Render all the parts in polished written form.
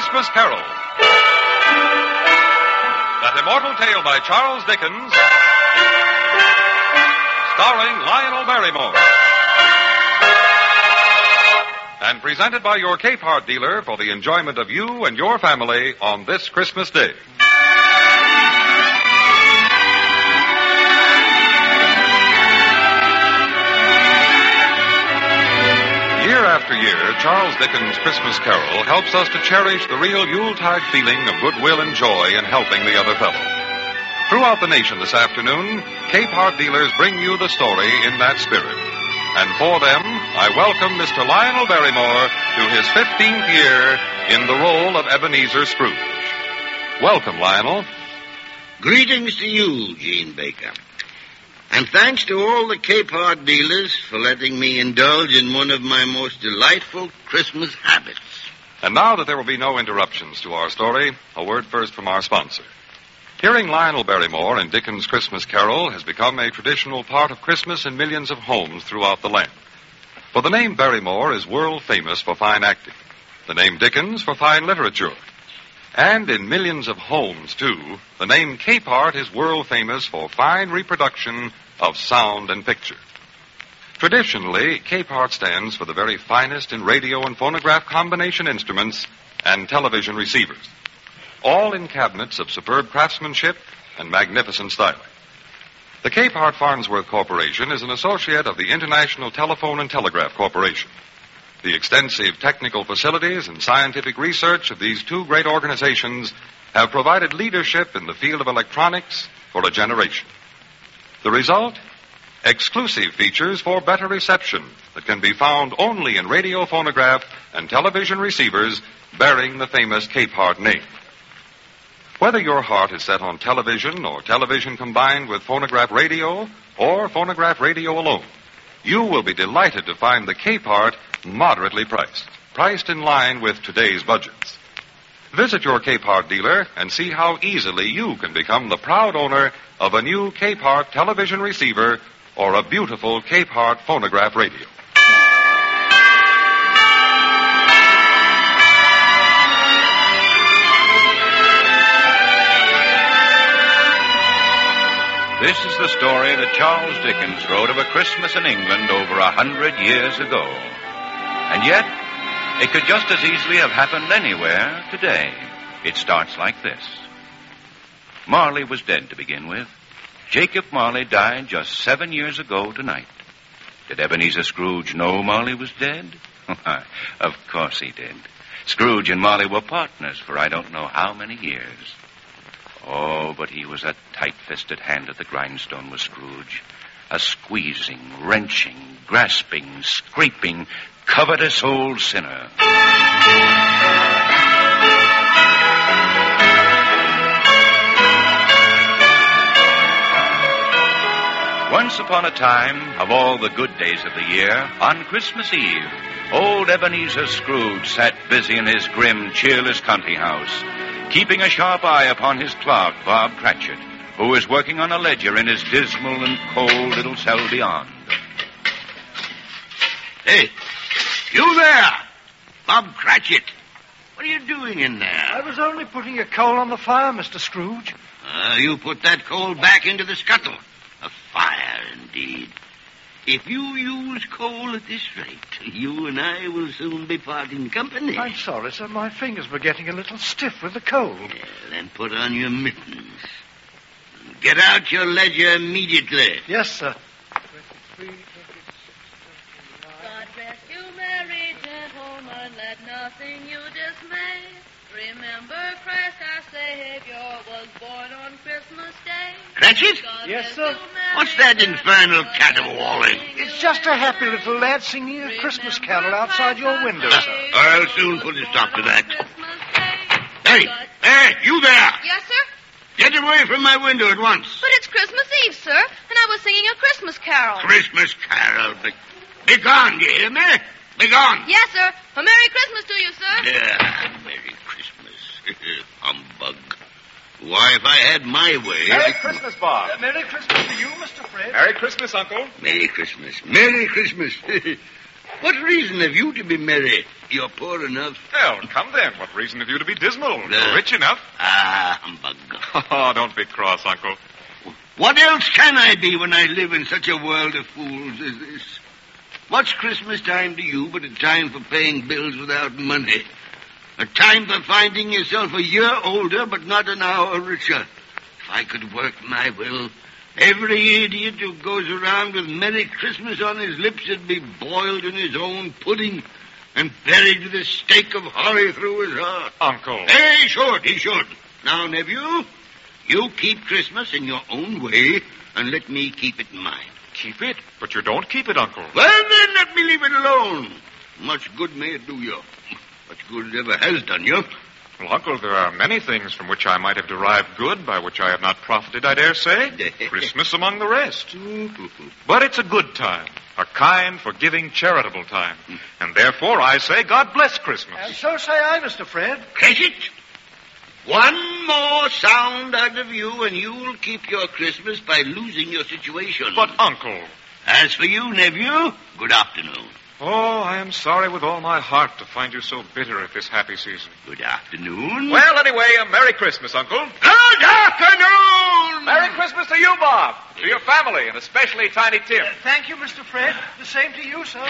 Christmas Carol. That immortal tale by Charles Dickens, starring Lionel Barrymore. And presented by your Capehart dealer for the enjoyment of you and your family on this Christmas Day. Year after year, Charles Dickens' Christmas Carol helps us to cherish the real Yuletide feeling of goodwill and joy in helping the other fellow. Throughout the nation this afternoon, Capehart dealers bring you the story in that spirit. And for them, I welcome Mr. Lionel Barrymore to his 15th year in the role of Ebenezer Scrooge. Welcome, Lionel. Greetings to you, Gene Baker. And thanks to all the Capehart dealers for letting me indulge in one of my most delightful Christmas habits. And now that there will be no interruptions to our story, a word first from our sponsor. Hearing Lionel Barrymore in Dickens' Christmas Carol has become a traditional part of Christmas in millions of homes throughout the land. For the name Barrymore is world famous for fine acting, the name Dickens for fine literature. And in millions of homes, too, the name Capehart is world famous for fine reproduction of sound and picture. Traditionally, Capehart stands for the very finest in radio and phonograph combination instruments and television receivers, all in cabinets of superb craftsmanship and magnificent styling. The Capehart Farnsworth Corporation is an associate of the International Telephone and Telegraph Corporation. The extensive technical facilities and scientific research of these two great organizations have provided leadership in the field of electronics for a generation. The result? Exclusive features for better reception that can be found only in radio, phonograph, and television receivers bearing the famous Capehart name. Whether your heart is set on television or television combined with phonograph radio or phonograph radio alone, you will be delighted to find the Capehart moderately priced in line with today's budgets. Visit your Capehart dealer and see how easily you can become the proud owner of a new Capehart television receiver or a beautiful Capehart phonograph radio. This is the story that Charles Dickens wrote of a Christmas in England over 100 years ago. And yet, it could just as easily have happened anywhere today. It starts like this. Marley was dead to begin with. Jacob Marley died just 7 years ago tonight. Did Ebenezer Scrooge know Marley was dead? Of course he did. Scrooge and Marley were partners for I don't know how many years. Oh, but he was a tight-fisted hand at the grindstone, was Scrooge. A squeezing, wrenching, grasping, scraping, covetous old sinner. Once upon a time, of all the good days of the year, on Christmas Eve, old Ebenezer Scrooge sat busy in his grim, cheerless country house, keeping a sharp eye upon his clerk, Bob Cratchit, who was working on a ledger in his dismal and cold little cell beyond. Hey, you there, Bob Cratchit. What are you doing in there? I was only putting a coal on the fire, Mr. Scrooge. You put that coal back into the scuttle. A fire, indeed. If you use coal at this rate, you and I will soon be parting company. I'm sorry, sir. My fingers were getting a little stiff with the cold. Yeah, then put on your mittens. Get out your ledger immediately. Yes, sir. God bless you, merry gentlemen, let nothing you dismay. Remember Christ our Savior was born on Christmas Day. Cratchit? Yes, sir. What's that infernal caterwauling? It's just a happy little lad singing a Christmas carol outside your window, sir. I'll soon put a stop to that. Hey, you there! Yes, sir? Get away from my window at once. But it's Christmas Eve, sir, and I was singing a Christmas carol. Christmas carol. Be gone, do you hear me? Be gone. Yes, sir. A Merry Christmas to you, sir. Yeah, Merry Christmas. Humbug. Why, if I had my way... Merry Christmas, Bob. Merry Christmas to you, Mr. Fred. Merry Christmas, Uncle. Merry Christmas. Merry Christmas. What reason have you to be merry? You're poor enough. Well, come then. What reason have you to be dismal? You're rich enough. Humbug. Oh, don't be cross, Uncle. What else can I be when I live in such a world of fools as this? What's Christmas time to you but a time for paying bills without money? A time for finding yourself a year older but not an hour richer. If I could work my will, every idiot who goes around with Merry Christmas on his lips would be boiled in his own pudding and buried with a stake of holly through his heart. Uncle. He should. Now, nephew, you keep Christmas in your own way and let me keep it mine. Keep it? But you don't keep it, Uncle. Well, then, let me leave it alone. Much good may it do you. Much good it ever has done you. Well, Uncle, there are many things from which I might have derived good, by which I have not profited, I dare say. Christmas among the rest. But it's a good time. A kind, forgiving, charitable time. And therefore, I say, God bless Christmas. And so say I, Mr. Fred. Cratchit, one more sound out of you and you'll keep your Christmas by losing your situation. But, Uncle... As for you, nephew, good afternoon. Oh, I am sorry with all my heart to find you so bitter at this happy season. Good afternoon. Well, anyway, a Merry Christmas, Uncle. Good afternoon! Merry Christmas to you, Bob. To your family, and especially Tiny Tim. Thank you, Mr. Fred. The same to you, sir.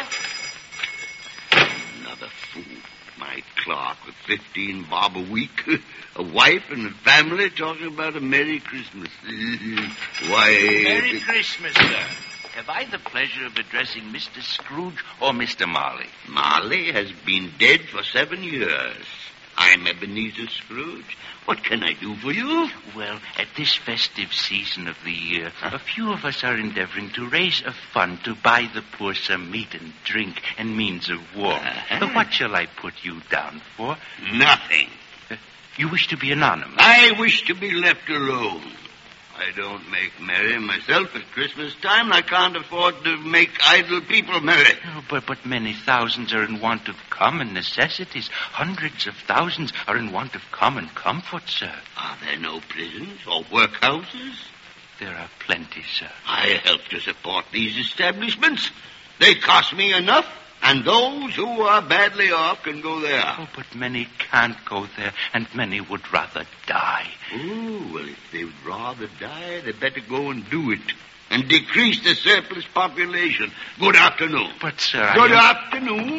Another fool. My clerk with 15 bob a week. A wife and a family talking about a Merry Christmas. Why... Merry Christmas, sir. Have I the pleasure of addressing Mr. Scrooge or Mr. Marley? Marley has been dead for 7 years. I'm Ebenezer Scrooge. What can I do for you? Well, at this festive season of the year, a few of us are endeavoring to raise a fund to buy the poor some meat and drink and means of warmth. What shall I put you down for? Nothing. You wish to be anonymous? I wish to be left alone. I don't make merry myself at Christmas time. I can't afford to make idle people merry. Oh, but many thousands are in want of common necessities. Hundreds of thousands are in want of common comfort, sir. Are there no prisons or workhouses? There are plenty, sir. I help to support these establishments. They cost me enough, and those who are badly off can go there. Oh, but many can't go there, and many would rather die. Oh, well, if they'd rather die, they better go and do it. And decrease the surplus population. Good afternoon. But, sir, Good afternoon.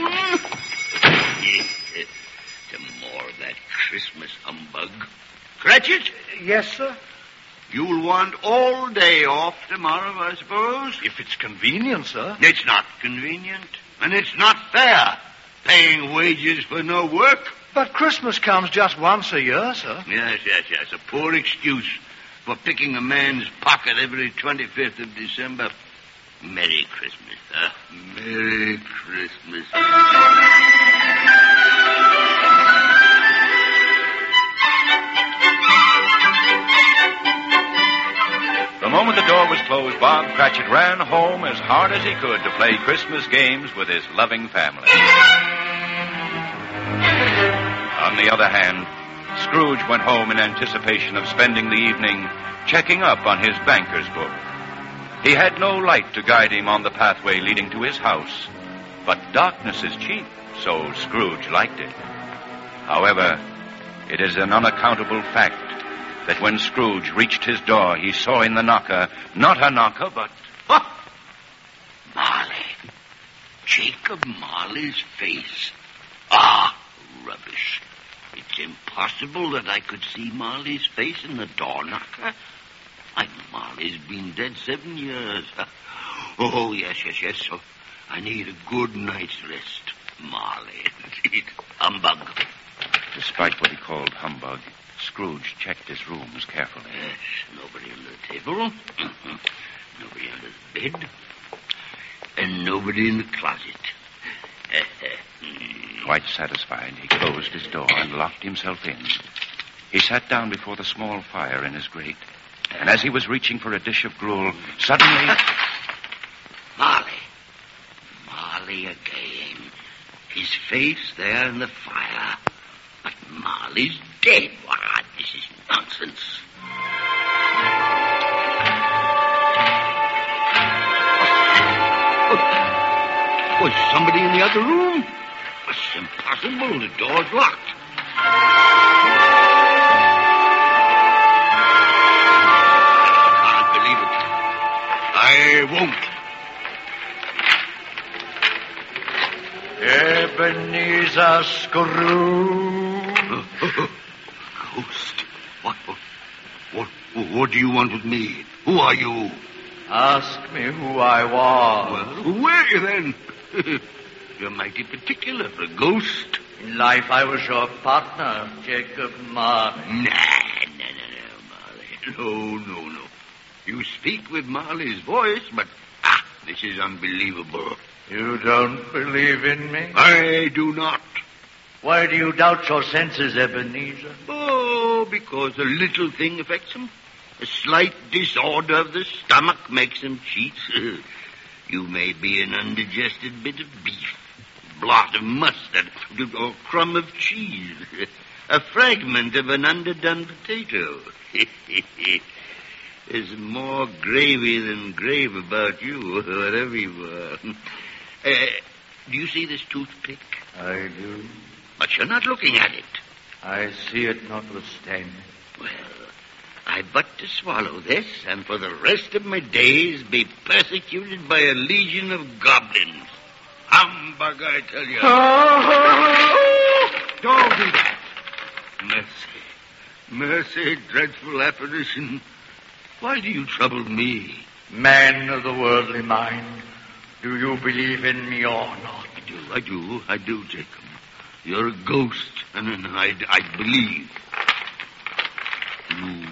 Some more of that Christmas humbug. Cratchit? Yes, sir. You'll want all day off tomorrow, I suppose? If it's convenient, sir. It's not convenient. And it's not fair, paying wages for no work. But Christmas comes just once a year, sir. Yes. A poor excuse for picking a man's pocket every 25th of December. Merry Christmas, sir. Merry Christmas. The moment the door was closed, Bob Cratchit ran home as hard as he could to play Christmas games with his loving family. On the other hand, Scrooge went home in anticipation of spending the evening checking up on his banker's book. He had no light to guide him on the pathway leading to his house, but darkness is cheap, so Scrooge liked it. However, it is an unaccountable fact that when Scrooge reached his door, he saw in the knocker, not a knocker, but... Marley. Jacob Marley's face. Ah, rubbish. It's impossible that I could see Marley's face in the door knocker. Why, Marley's been dead 7 years. Oh, yes. So I need a good night's rest. Marley, indeed. Humbug. Despite what he called humbug, Scrooge checked his rooms carefully. Yes, nobody under the table. Nobody under the bed. And nobody in the closet. Quite satisfied, he closed his door and locked himself in. He sat down before the small fire in his grate, and as he was reaching for a dish of gruel, suddenly... Marley again. His face there in the fire. But Marley's dead. Why, this is nonsense. Was somebody in the other room? It's impossible. The door's locked. Can't believe it. I won't. Ebenezer Scrooge. Ghost. What do you want with me? Who are you? Ask me who I was. Well, who were you then? You're mighty particular for a ghost. In life, I was your partner, Jacob Marley. Marley. No. You speak with Marley's voice, but, this is unbelievable. You don't believe in me? I do not. Why do you doubt your senses, Ebenezer? Oh, because a little thing affects him. A slight disorder of the stomach makes him cheat. You may be an undigested bit of beef, blot of mustard, or crumb of cheese, a fragment of an underdone potato. There's more gravy than grave about you, whatever you are. Do you see this toothpick? I do. But you're not looking at it. I see it notwithstanding. Well, I've but to swallow this, and for the rest of my days be persecuted by a legion of goblins. Humbug, I tell you. Don't do that. Mercy, dreadful apparition. Why do you trouble me? Man of the worldly mind, do you believe in me or not? I do, Jacob. You're a ghost, and I believe. You,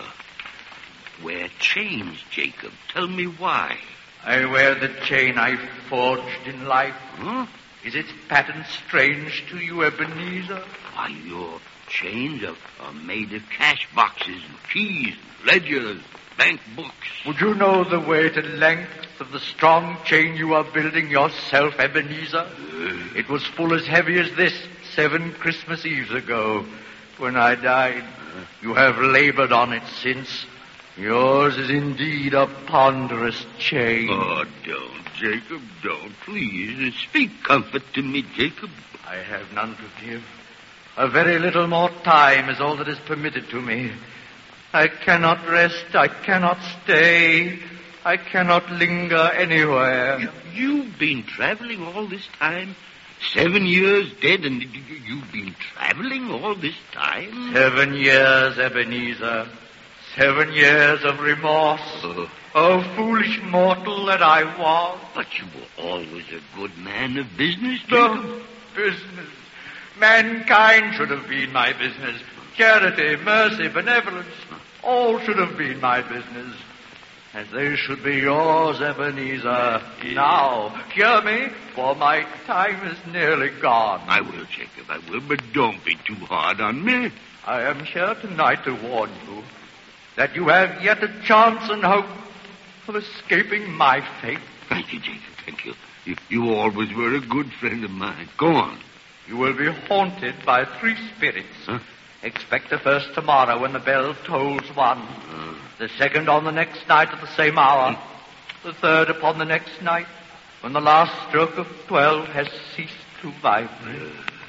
wear chains, Jacob. Tell me why. I wear the chain I forged in life. Huh? Is its pattern strange to you, Ebenezer? Why, your chains are made of cash boxes and keys, ledgers, bank books. Would you know the weight and length of the strong chain you are building yourself, Ebenezer? It was full as heavy as this 7 Christmas Eves ago when I died. You have labored on it since. Yours is indeed a ponderous chain. Oh, don't, Jacob, don't. Please, speak comfort to me, Jacob. I have none to give. A very little more time is all that is permitted to me. I cannot rest. I cannot stay. I cannot linger anywhere. You've been traveling all this time? 7 years dead, and you've been traveling all this time? 7 years, Ebenezer. 7 years of remorse. Oh, foolish mortal that I was. But you were always a good man of business, No, Jacob. business. Mankind should have been my business. Charity, mercy, benevolence, all should have been my business. As they should be yours, Ebenezer. Now, hear me, for my time is nearly gone. I will, Jacob, I will, but don't be too hard on me. I am here tonight to warn you that you have yet a chance and hope of escaping my fate. Thank you, Jacob, thank you. You always were a good friend of mine. Go on. You will be haunted by 3 spirits. Huh? Expect the first tomorrow when the bell tolls 1. The second on the next night at the same hour. The third upon the next night when the last stroke of 12 has ceased to vibrate.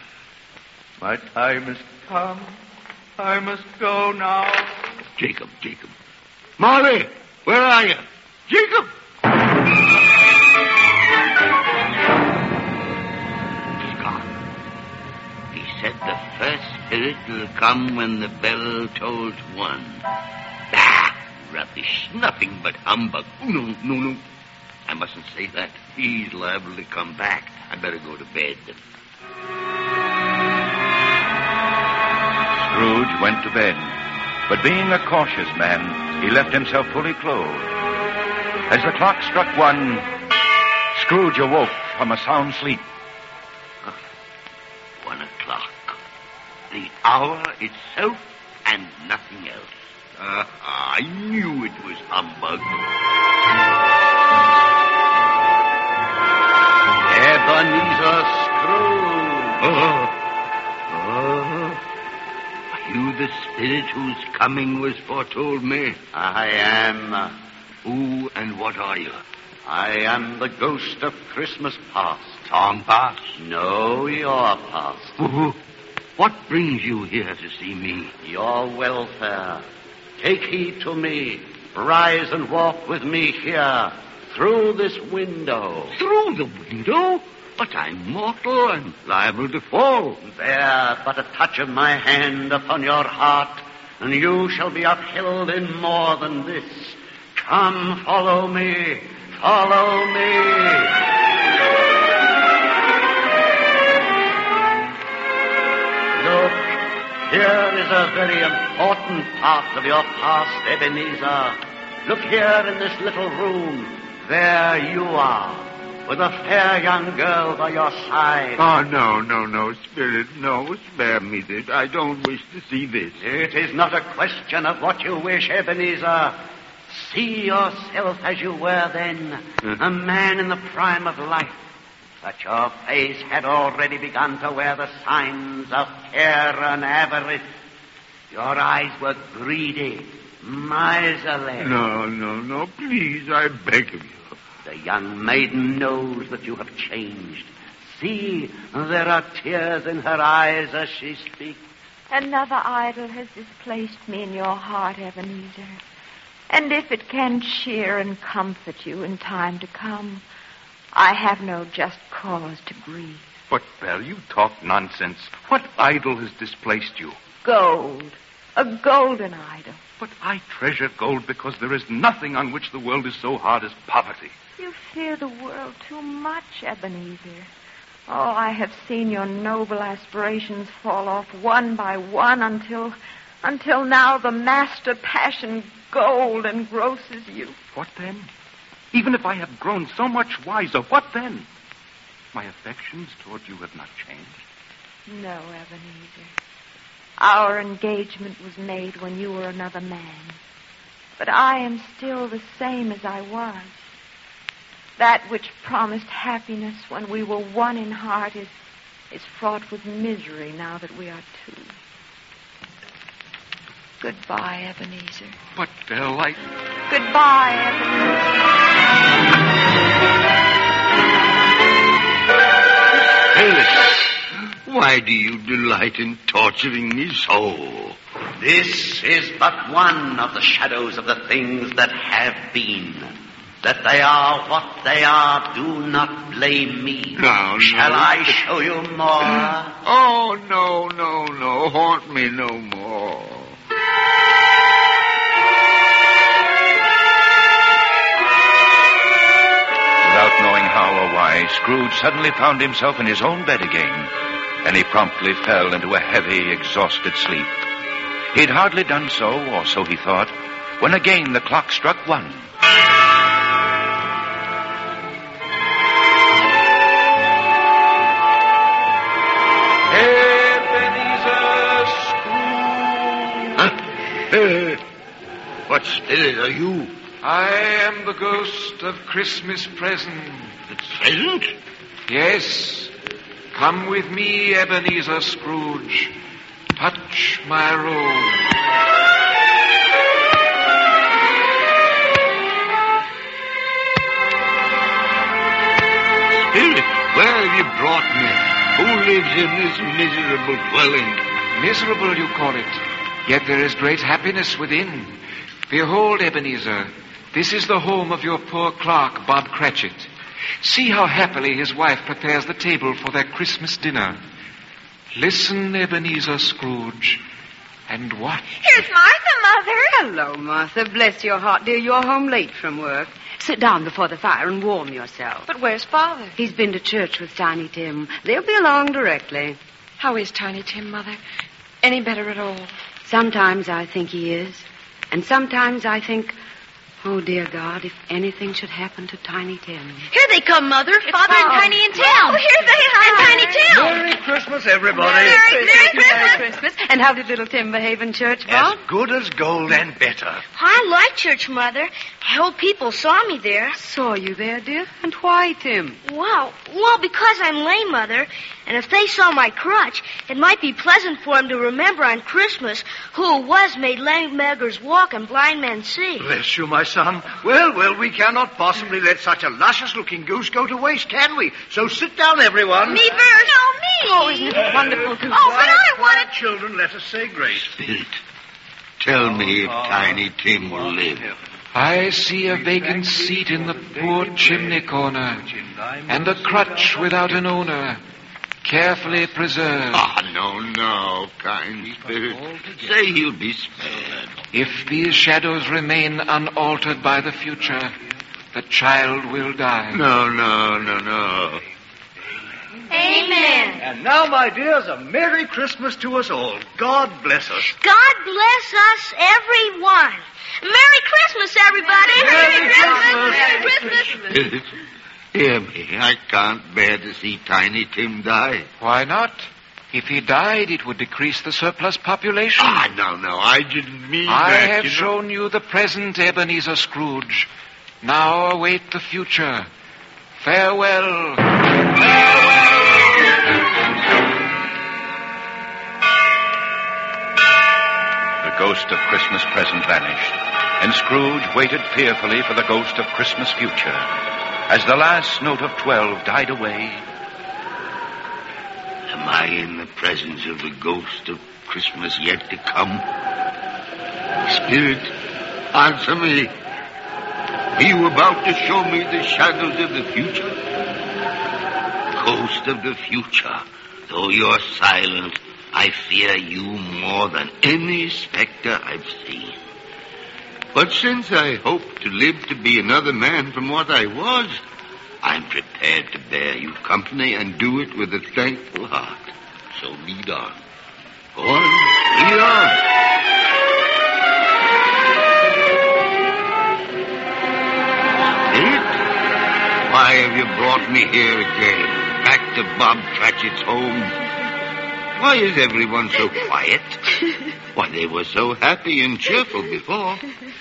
My time has come. I must go now. Jacob. Molly, where are you? Jacob! He's gone. He said the first spirit will come when the bell tolls 1. Rubbish. Nothing but humbug. No. I mustn't say that. He's liable to come back. I'd better go to bed. Scrooge went to bed, but being a cautious man, he left himself fully clothed. As the clock struck 1, Scrooge awoke from a sound sleep. 1 o'clock. The hour itself and nothing else. I knew it was humbug. Ebenezer Scrooge. Are you the spirit whose coming was foretold me? I am. Who and what are you? I am the ghost of Christmas past. Tom past? No, your past. What brings you here to see me? Your welfare. Take heed to me. Rise and walk with me here, through this window. Through the window? But I'm mortal and liable to fall. Bear but a touch of my hand upon your heart, and you shall be upheld in more than this. Come, follow me. Follow me. Look, here is a very important part of your past, Ebenezer. Look here in this little room. There you are, with a fair young girl by your side. Oh, no, Spirit, no, spare me this. I don't wish to see this. It is not a question of what you wish, Ebenezer. See yourself as you were then, a man in the prime of life. But your face had already begun to wear the signs of care and avarice. Your eyes were greedy, miserly. No, please, I beg of you. The young maiden knows that you have changed. See, there are tears in her eyes as she speaks. Another idol has displaced me in your heart, Ebenezer. And if it can cheer and comfort you in time to come, I have no just cause to grieve. But, Belle, you talk nonsense. What idol has displaced you? Gold. A golden idol. But I treasure gold because there is nothing on which the world is so hard as poverty. You fear the world too much, Ebenezer. Oh, I have seen your noble aspirations fall off one by one until now the master passion gold engrosses you. What then? Even if I have grown so much wiser, what then? My affections toward you have not changed. No, Ebenezer. Our engagement was made when you were another man. But I am still the same as I was. That which promised happiness when we were one in heart is fraught with misery now that we are two. Goodbye, Ebenezer. But, Belle, Goodbye, Ebenezer. Alice, why do you delight in torturing me so? This is but one of the shadows of the things that have been. That they are what they are, do not blame me. No. Shall I show you more? Oh, no. Haunt me no more. Without knowing how or why, Scrooge suddenly found himself in his own bed again, and he promptly fell into a heavy, exhausted sleep. He'd hardly done so, or so he thought, when again the clock struck 1. What spirit are you? I am the ghost of Christmas present. The present? Yes. Come with me, Ebenezer Scrooge. Touch my robe. Spirit, where have you brought me? Who lives in this miserable dwelling? Miserable, you call it. Yet there is great happiness within. Behold, Ebenezer, this is the home of your poor clerk, Bob Cratchit. See how happily his wife prepares the table for their Christmas dinner. Listen, Ebenezer Scrooge, and watch. Here's Martha, Mother. Hello, Martha. Bless your heart, dear. You're home late from work. Sit down before the fire and warm yourself. But where's Father? He's been to church with Tiny Tim. They'll be along directly. How is Tiny Tim, Mother? Any better at all? Sometimes I think he is. And sometimes I think, oh, dear God, if anything should happen to Tiny Tim. Here they come, Mother. Father and Tiny and Tim. Oh, here they are. And Tiny Tim. Merry Christmas, everybody. Merry Christmas. And how did little Tim behave in church, Bob? As good as gold and better. I like church, Mother. I hope people saw me there. Saw you there, dear? And why, Tim? Well, because I'm lame, Mother. And if they saw my crutch, it might be pleasant for them to remember on Christmas who it was made lame beggars walk and blind men see. Bless you, my son. Well, we cannot possibly let such a luscious-looking goose go to waste, can we? So sit down, everyone. Me first. No, me. Oh, isn't it wonderful to... Oh, but I want it. Children, let us say grace. Spirit, tell me if Tiny Tim will live. I see a vacant seat in the poor chimney corner, and a crutch without an owner, carefully preserved. No, kind Spirit. Say he'll be spared. If these shadows remain unaltered by the future, the child will die. No. Amen. And now, my dears, a Merry Christmas to us all. God bless us. God bless us, everyone. Merry Christmas, everybody. Merry Christmas. Spirit, hear me. I can't bear to see Tiny Tim die. Why not? If he died, it would decrease the surplus population. No, I didn't mean I that. have shown you the present, Ebenezer Scrooge. Now await the future. Farewell. The ghost of Christmas present vanished, and Scrooge waited fearfully for the ghost of Christmas future. As the last note of 12 died away... Am I in the presence of the ghost of Christmas yet to come? Spirit, answer me. Are you about to show me the shadows of the future? Ghost of the future, though you're silent, I fear you more than any specter I've seen. But since I hope to live to be another man from what I was, I'm prepared to bear you company and do it with a thankful heart. So lead on. Go on, lead on. Spirit, why have you brought me here again, back to Bob Cratchit's home? Why is everyone so quiet? Why, they were so happy and cheerful before.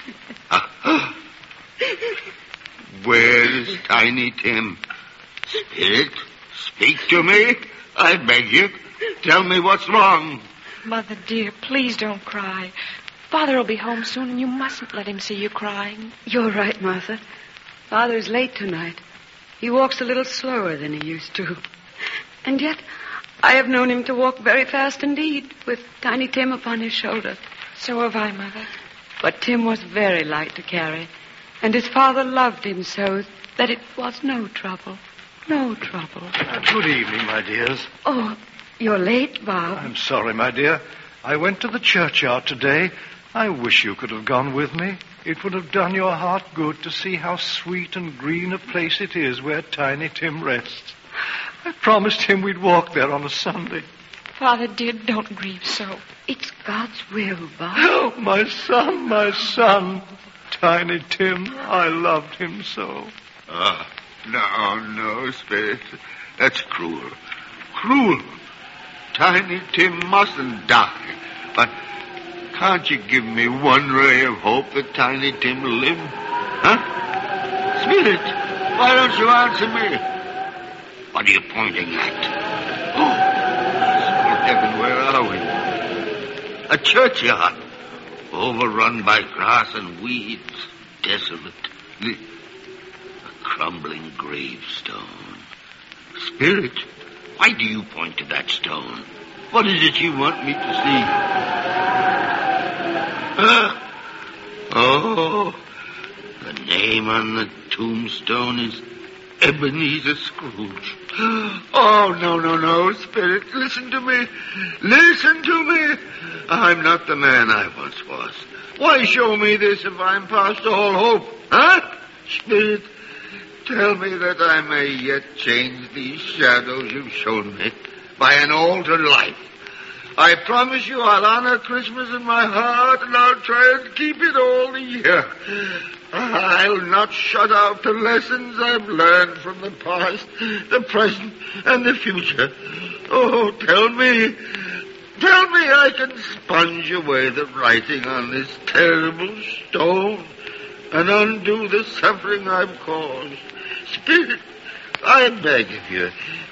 Where is Tiny Tim? Spirit, speak to me. I beg you. Tell me what's wrong. Mother, dear, please don't cry. Father will be home soon, and you mustn't let him see you crying. You're right, Martha. Father's late tonight. He walks a little slower than he used to. And yet, I have known him to walk very fast indeed, with Tiny Tim upon his shoulder. So have I, Mother. But Tim was very light to carry, and his father loved him so that it was no trouble. No trouble. Good evening, my dears. Oh, you're late, Bob. I'm sorry, my dear. I went to the churchyard today. I wish you could have gone with me. It would have done your heart good to see how sweet and green a place it is where Tiny Tim rests. I promised him we'd walk there on a Sunday. Father, dear, don't grieve so. It's God's will, Bob. Oh, my son. Tiny Tim, I loved him so. No, Spirit. That's cruel. Cruel. Tiny Tim mustn't die. But can't you give me one ray of hope that Tiny Tim will live? Huh? Spirit, why don't you answer me? What are you pointing at? Oh, heaven, where are we? A churchyard, overrun by grass and weeds, desolate. A crumbling gravestone. Spirit, why do you point to that stone? What is it you want me to see? Oh, the name on the tombstone is Ebenezer Scrooge. Oh, no, Spirit, listen to me. Listen to me. I'm not the man I once was. Why show me this if I'm past all hope? Huh? Spirit, tell me that I may yet change these shadows you've shown me by an altered life. I promise you I'll honor Christmas in my heart, and I'll try and keep it all the year. I'll not shut out the lessons I've learned from the past, the present, and the future. Oh, tell me tell me I can sponge away the writing on this terrible stone and undo the suffering I've caused. Spirit, I beg of you.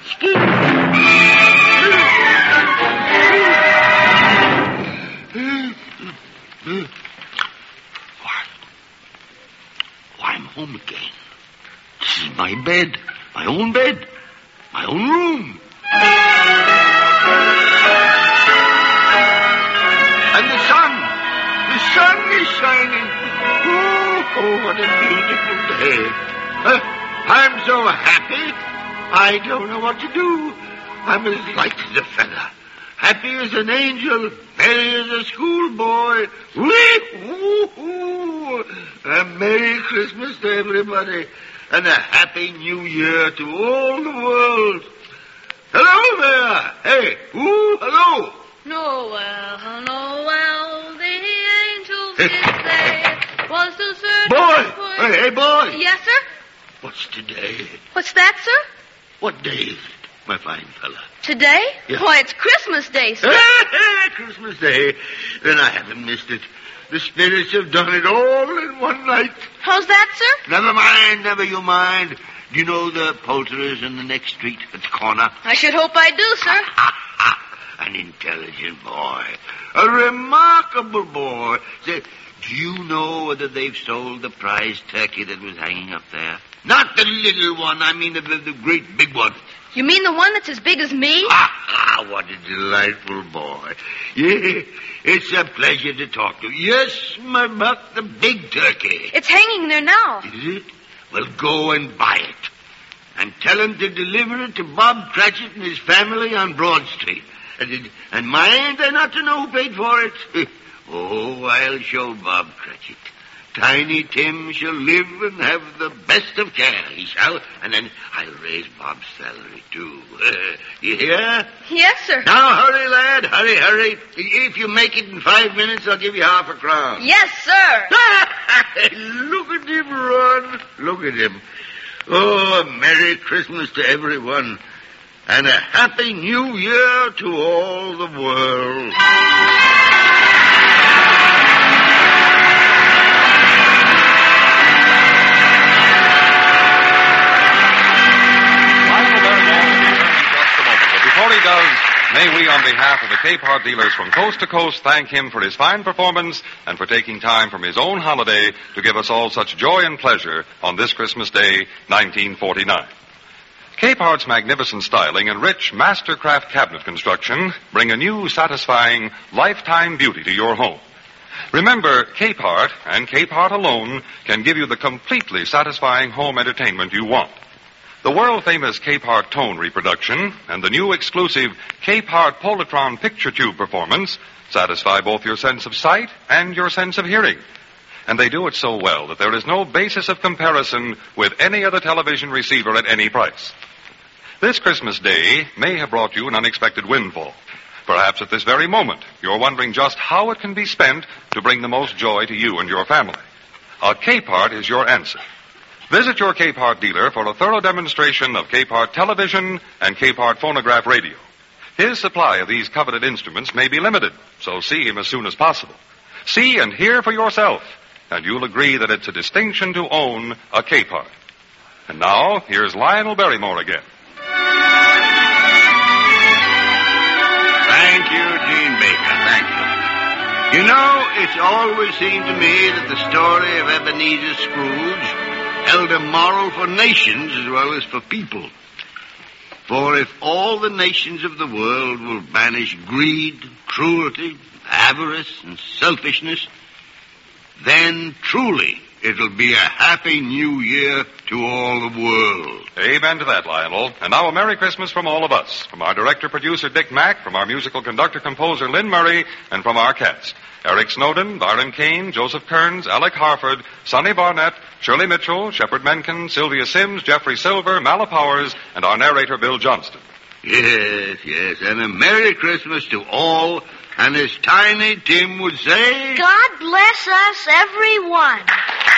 Why, I'm home again. This is my bed, my own room. And the sun is shining. Oh, what a beautiful day. I'm so happy, I don't know what to do. I'm as light as a feather, happy as an angel, merry as a schoolboy. Woo-hoo! A Merry Christmas to everybody, and a Happy New Year to all the world. Hello there! Hey, hello! Noel, the angels did say, was to search Boy! for... Hey, boy! Yes, sir? What's today? What's that, sir? What day is it, my fine fella? Today? Yeah. Why, it's Christmas Day, sir. Christmas Day. Then I haven't missed it. The spirits have done it all in one night. How's that, sir? Never you mind. Do you know the poulterers in the next street at the corner? I should hope I do, sir. An intelligent boy. A remarkable boy. Say, do you know whether they've sold the prize turkey that was hanging up there? Not the little one. I mean the great big one. You mean the one that's as big as me? What a delightful boy. Yeah, it's a pleasure to talk to you. Yes, my buck, the big turkey. It's hanging there now. Is it? Well, go and buy it. And tell him to deliver it to Bob Cratchit and his family on Broad Street. And mind, they're not to know who paid for it. Oh, I'll show Bob Cratchit. Tiny Tim shall live and have the best of care, he shall. And then I'll raise Bob's salary, too. You hear? Yes, sir. Now, hurry, lad. Hurry. If you make it in 5 minutes, I'll give you half a crown. Yes, sir. Look at him run. Look at him. Oh, a Merry Christmas to everyone. And a Happy New Year to all the world. Before he does, may we, on behalf of the Capehart dealers from coast to coast, thank him for his fine performance and for taking time from his own holiday to give us all such joy and pleasure on this Christmas Day, 1949. Capehart's magnificent styling and rich mastercraft cabinet construction bring a new, satisfying, lifetime beauty to your home. Remember, Capehart and Capehart alone can give you the completely satisfying home entertainment you want. The world-famous Capehart tone reproduction and the new exclusive Capehart Polytron picture tube performance satisfy both your sense of sight and your sense of hearing. And they do it so well that there is no basis of comparison with any other television receiver at any price. This Christmas Day may have brought you an unexpected windfall. Perhaps at this very moment, you're wondering just how it can be spent to bring the most joy to you and your family. A Capehart is your answer. Visit your Capehart dealer for a thorough demonstration of Capehart television and Capehart phonograph radio. His supply of these coveted instruments may be limited, so see him as soon as possible. See and hear for yourself, and you'll agree that it's a distinction to own a Capehart. And now, here's Lionel Barrymore again. Thank you, Gene Baker. Thank you. You know, it's always seemed to me that the story of Ebenezer Scrooge held a moral for nations as well as for people. For if all the nations of the world will banish greed, cruelty, avarice, and selfishness, then truly it'll be a Happy New Year to all the world. Amen to that, Lionel. And now a Merry Christmas from all of us. From our director-producer, Dick Mack, from our musical conductor-composer, Lynn Murray, and from our cast. Eric Snowden, Byron Kane, Joseph Kearns, Alec Harford, Sonny Barnett, Shirley Mitchell, Shepard Menken, Sylvia Sims, Jeffrey Silver, Mala Powers, and our narrator, Bill Johnston. Yes, and a Merry Christmas to all, and as Tiny Tim would say... God bless us, everyone.